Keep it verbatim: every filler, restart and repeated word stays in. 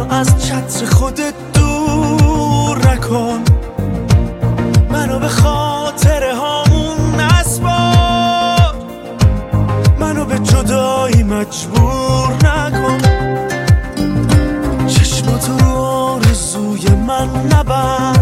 از چتر خودت دور نکن، منو به خاطر هامون نسپار، منو به جدایی مجبور نکن. چشماتو رو آرزوی من نبند،